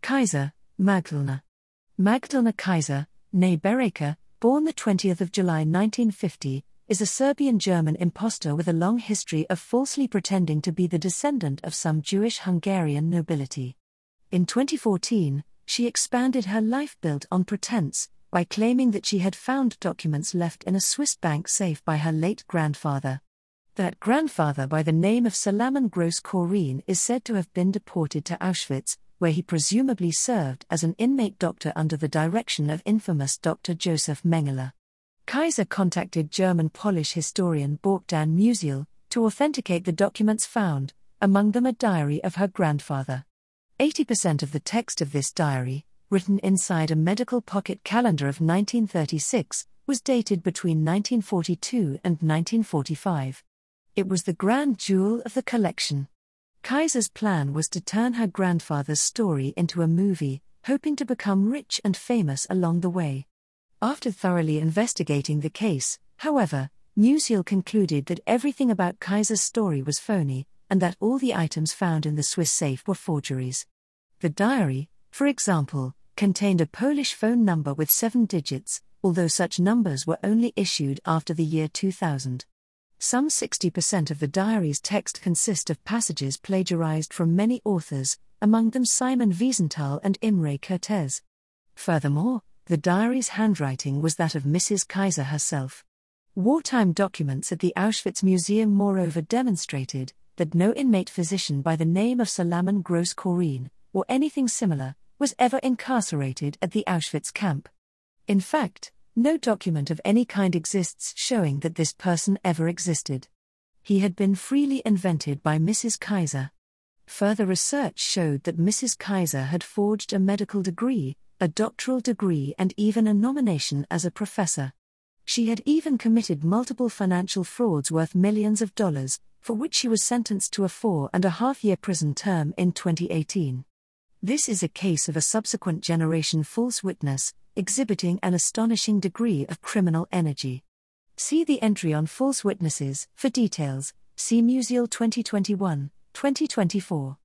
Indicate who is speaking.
Speaker 1: Kaiser, Magdalena. Magdalena Kaiser, née Bereka, born the 20th of July 1950, is a Serbian-German impostor with a long history of falsely pretending to be the descendant of some Jewish Hungarian nobility. In 2014, she expanded her life built on pretense by claiming that she had found documents left in a Swiss bank safe by her late grandfather. That grandfather, by the name of Szalamun Gross-Korén, is said to have been deported to Auschwitz, where he presumably served as an inmate doctor under the direction of infamous Dr. Joseph Mengele. Kaiser contacted German-Polish historian Bogdan Musiel to authenticate the documents found, among them a diary of her grandfather. 80% of the text of this diary, written inside a medical pocket calendar of 1936, was dated between 1942 and 1945. It was the grand jewel of the collection. Kaiser's plan was to turn her grandfather's story into a movie, hoping to become rich and famous along the way. After thoroughly investigating the case, however, Musiel concluded that everything about Kaiser's story was phony, and that all the items found in the Swiss safe were forgeries. The diary, for example, contained a Polish phone number with 7 digits, although such numbers were only issued after the year 2000. Some 60% of the diary's text consist of passages plagiarized from many authors, among them Simon Wiesenthal and Imre Kertész. Furthermore, the diary's handwriting was that of Mrs. Kaiser herself. Wartime documents at the Auschwitz Museum moreover demonstrated that no inmate physician by the name of Szalamun Gross-Korén, or anything similar, was ever incarcerated at the Auschwitz camp. In fact, no document of any kind exists showing that this person ever existed. He had been freely invented by Mrs. Kaiser. Further research showed that Mrs. Kaiser had forged a medical degree, a doctoral degree, and even a nomination as a professor. She had even committed multiple financial frauds worth millions of dollars, for which she was sentenced to a 4.5-year prison term in 2018. This is a case of a subsequent generation false witness, exhibiting an astonishing degree of criminal energy. See the entry on false witnesses for details. See Musiel 2021, 2024.